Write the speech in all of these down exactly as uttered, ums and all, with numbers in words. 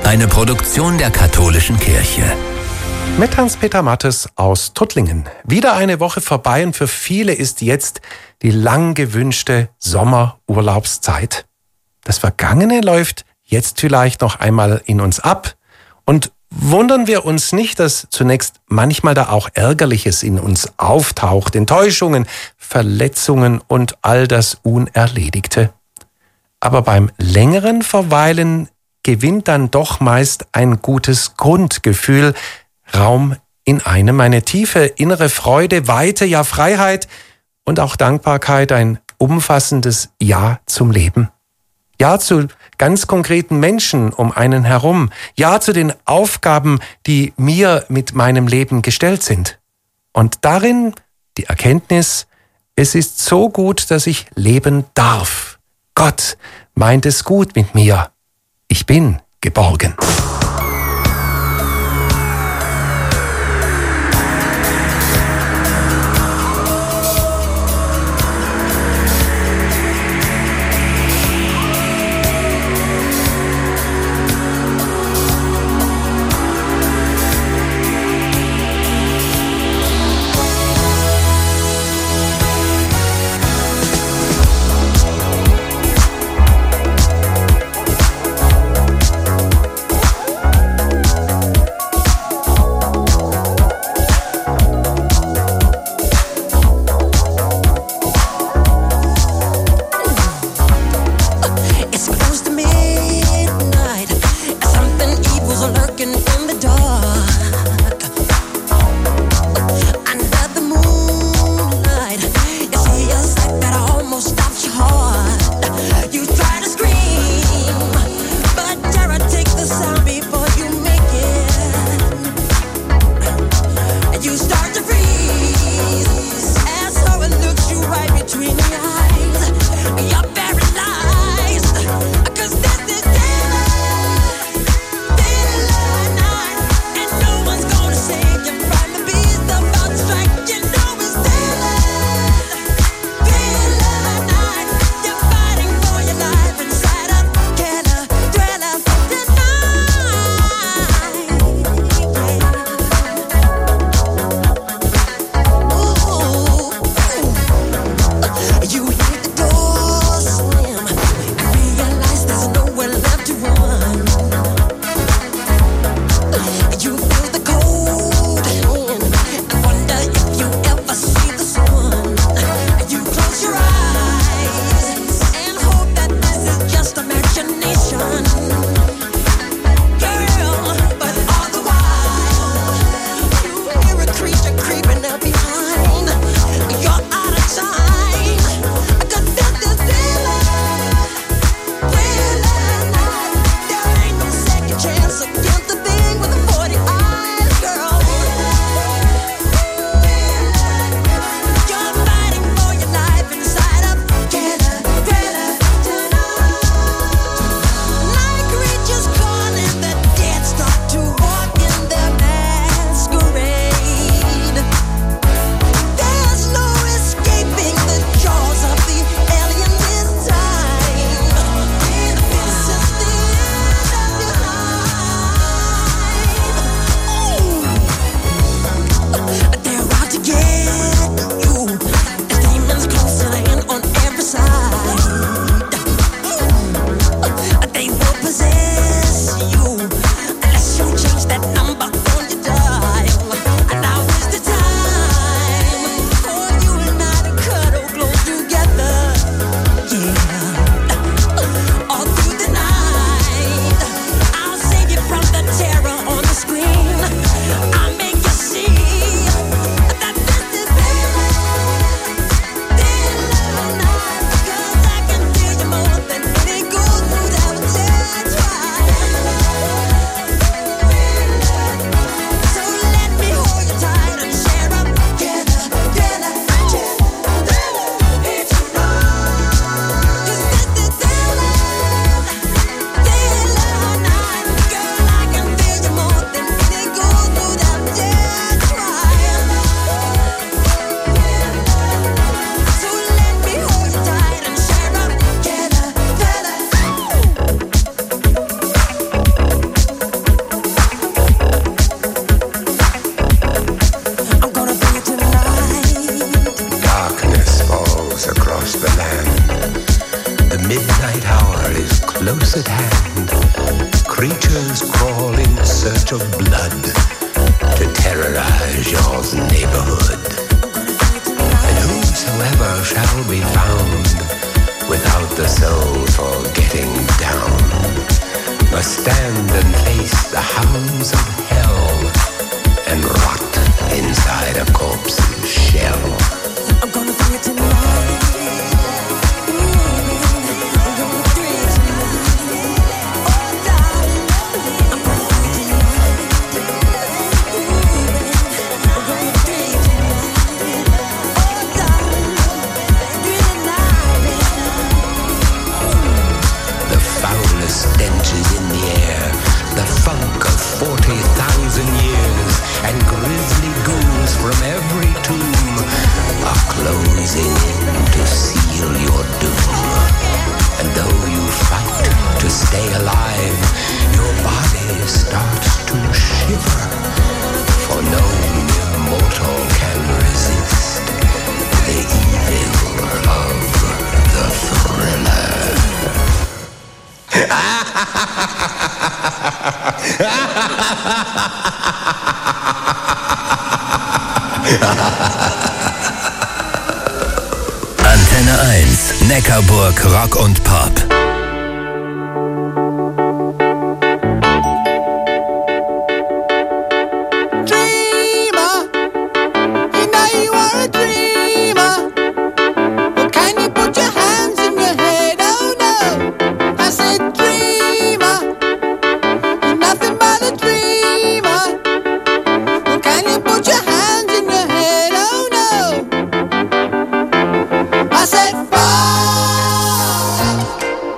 Eine Produktion der Katholischen Kirche. Mit Hans-Peter Mattes aus Tuttlingen. Wieder eine Woche vorbei und für viele ist jetzt die lang gewünschte Sommerurlaubszeit. Das Vergangene läuft jetzt vielleicht noch einmal in uns ab und wundern wir uns nicht, dass zunächst manchmal da auch Ärgerliches in uns auftaucht, Enttäuschungen, Verletzungen und all das Unerledigte. Aber beim längeren Verweilen gewinnt dann doch meist ein gutes Grundgefühl Raum in einem, eine tiefe innere Freude, Weite, ja Freiheit und auch Dankbarkeit, ein umfassendes Ja zum Leben. Ja zu ganz konkreten Menschen um einen herum. Ja zu den Aufgaben, die mir mit meinem Leben gestellt sind. Und darin die Erkenntnis, es ist so gut, dass ich leben darf. Gott meint es gut mit mir. Ich bin geborgen. close at hand, creatures crawl in search of blood to terrorize your neighborhood. And whosoever shall be found without the soul for getting down must stand and face the hounds of hell and rot inside a corpse's shell. I'm gonna bring it tonight. Stench is in the air, the funk of forty thousand years, and grisly ghouls from every tomb are closing in to seal your doom. And though you fight to stay alive, your body starts to shiver, for no immortal can resist the evil of the thriller. Antenne eins, Neckarburg Rock und Pop. I said, fall.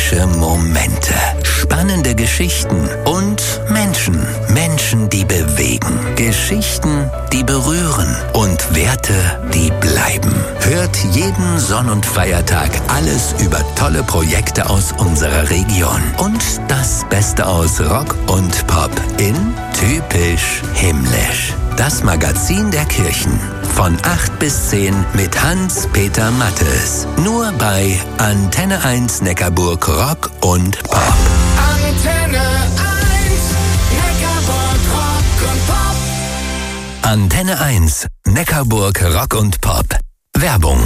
Magische Momente, spannende Geschichten und Menschen. Menschen, die bewegen. Geschichten, die berühren. Und Werte, die bleiben. Hört jeden Sonn- und Feiertag alles über tolle Projekte aus unserer Region. Und das Beste aus Rock und Pop in Typisch Himmlisch. Das Magazin der Kirchen. Von acht bis zehn mit Hans-Peter Mattes. Nur bei Antenne eins Neckarburg Rock und Pop. Antenne eins, Neckarburg Rock und Pop. Antenne eins Neckarburg Rock und Pop. Werbung.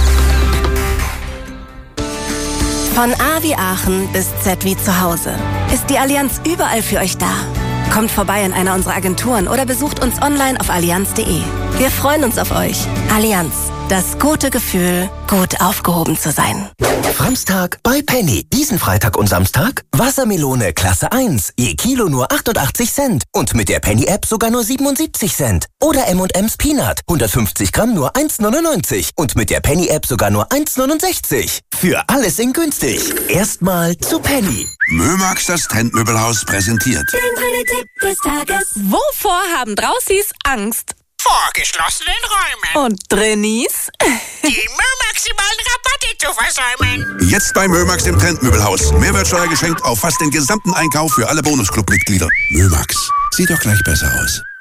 Von A wie Aachen bis Z wie zu Hause ist die Allianz überall für euch da. Kommt vorbei in einer unserer Agenturen oder besucht uns online auf allianz punkt de. Wir freuen uns auf euch. Allianz, das gute Gefühl, gut aufgehoben zu sein. Framstag bei Penny. Diesen Freitag und Samstag Wassermelone Klasse eins. Je Kilo nur achtundachtzig Cent. Und mit der Penny-App sogar nur siebenundsiebzig Cent. Oder M und M's Peanut. hundertfünfzig Gramm nur eins neunundneunzig. Und mit der Penny-App sogar nur eins neunundsechzig. Für alles in günstig. Erstmal zu Penny. Mömax, das Trendmöbelhaus, präsentiert. Der Tipp des Tages. Wovor haben Draußis Angst? Vor geschlossenen Räumen. Und Drinnies? Die maximalen Rabatte zu versäumen. Jetzt bei Mömax im Trendmöbelhaus. Mehrwertsteuer geschenkt auf fast den gesamten Einkauf für alle Bonusclub-Mitglieder. Mömax, sieht doch gleich besser aus.